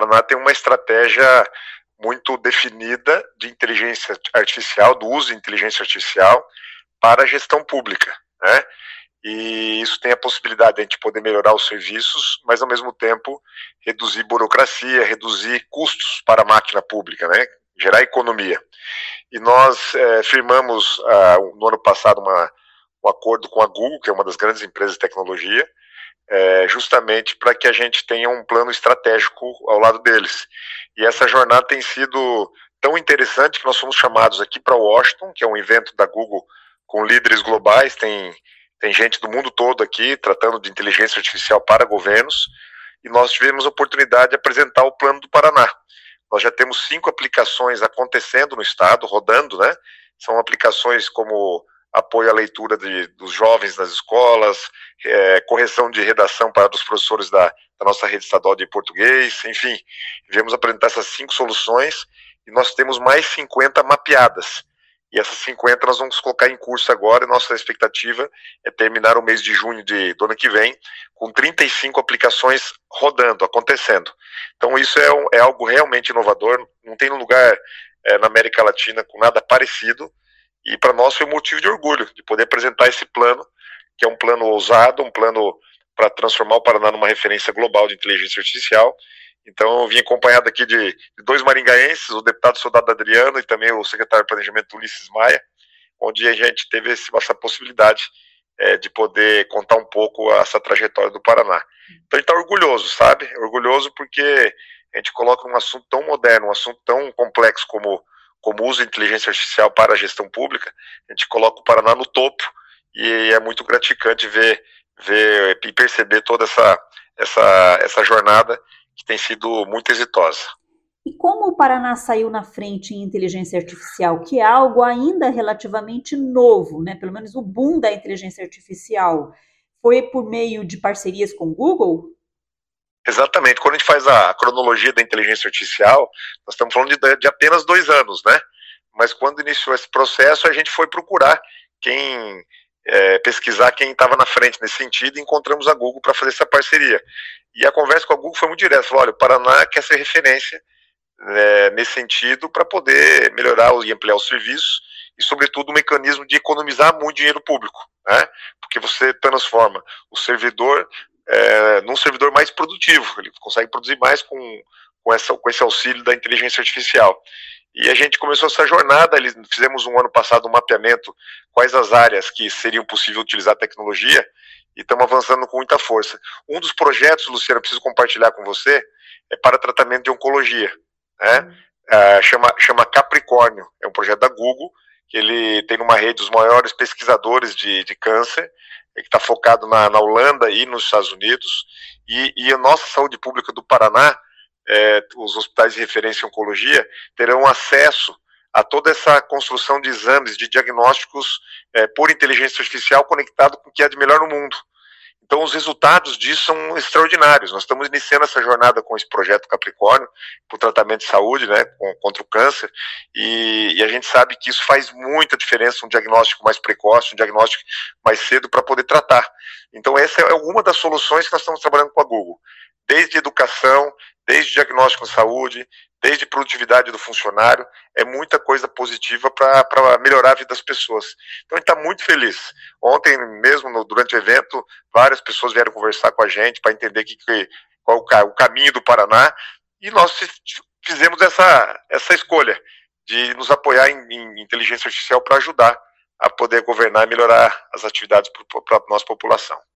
Paraná tem uma estratégia muito definida de inteligência artificial, do uso de inteligência artificial para a gestão pública, né? E isso tem a possibilidade de a gente poder melhorar os serviços, mas ao mesmo tempo reduzir burocracia, reduzir custos para a máquina pública, né? Gerar economia. E nós firmamos no ano passado um acordo com a Google, que é uma das grandes empresas de tecnologia, justamente para que a gente tenha um plano estratégico ao lado deles. E essa jornada tem sido tão interessante que nós fomos chamados aqui para Washington, que é um evento da Google com líderes globais, tem gente do mundo todo aqui tratando de inteligência artificial para governos, e nós tivemos a oportunidade de apresentar o Plano do Paraná. Nós já temos 5 aplicações acontecendo no estado, rodando, né? São aplicações como apoio à leitura dos jovens nas escolas, correção de redação para os professores da nossa rede estadual de português, enfim, viemos apresentar essas 5 soluções e nós temos mais 50 mapeadas. E essas 50 nós vamos colocar em curso agora, e nossa expectativa é terminar o mês de junho do ano que vem, com 35 aplicações rodando, acontecendo. Então isso é algo realmente inovador, não tem lugar na América Latina com nada parecido, e para nós foi um motivo de orgulho, de poder apresentar esse plano, que é um plano ousado, um plano para transformar o Paraná numa referência global de inteligência artificial. Então eu vim acompanhado aqui de 2 maringaenses, o deputado Soldado Adriano e também o secretário de Planejamento Ulisses Maia, onde a gente teve essa possibilidade de poder contar um pouco essa trajetória do Paraná. Então a gente está orgulhoso, sabe? Orgulhoso porque a gente coloca um assunto tão moderno, um assunto tão complexo como o uso de inteligência artificial para a gestão pública, a gente coloca o Paraná no topo, e é muito gratificante ver e perceber toda essa jornada que tem sido muito exitosa. E como o Paraná saiu na frente em inteligência artificial, que é algo ainda relativamente novo, né? Pelo menos o boom da inteligência artificial foi por meio de parcerias com o Google? Exatamente. Quando a gente faz a cronologia da inteligência artificial, nós estamos falando de apenas 2 anos, né? Mas quando iniciou esse processo, a gente foi procurar pesquisar quem estava na frente nesse sentido, e encontramos a Google para fazer essa parceria. E a conversa com a Google foi muito direta. Falou, olha, o Paraná quer ser referência nesse sentido para poder melhorar e ampliar os serviços e, sobretudo, um mecanismo de economizar muito dinheiro público, né? Porque você transforma o servidor num servidor mais produtivo, ele consegue produzir mais com esse auxílio da inteligência artificial. E a gente começou essa jornada, fizemos ano passado um mapeamento, quais as áreas que seriam possível utilizar a tecnologia, e estamos avançando com muita força. Um dos projetos, Luciana, preciso compartilhar com você, é para tratamento de oncologia, né? Chama Capricórnio, é um projeto da Google, que ele tem numa rede os maiores pesquisadores de câncer, que está focado na Holanda e nos Estados Unidos, e a nossa saúde pública do Paraná, os hospitais de referência em oncologia, terão acesso a toda essa construção de exames, de diagnósticos por inteligência artificial conectado com o que é de melhor no mundo. Então os resultados disso são extraordinários. Nós estamos iniciando essa jornada com esse projeto Capricórnio, para o tratamento de saúde, né, contra o câncer, e a gente sabe que isso faz muita diferença, um diagnóstico mais precoce, um diagnóstico mais cedo para poder tratar. Então essa é uma das soluções que nós estamos trabalhando com a Google, desde educação, desde diagnóstico de saúde, desde produtividade do funcionário, é muita coisa positiva para melhorar a vida das pessoas. Então a gente está muito feliz. Ontem mesmo, durante o evento, várias pessoas vieram conversar com a gente para entender qual o caminho do Paraná, e nós fizemos essa escolha de nos apoiar em inteligência artificial para ajudar a poder governar e melhorar as atividades para a nossa população.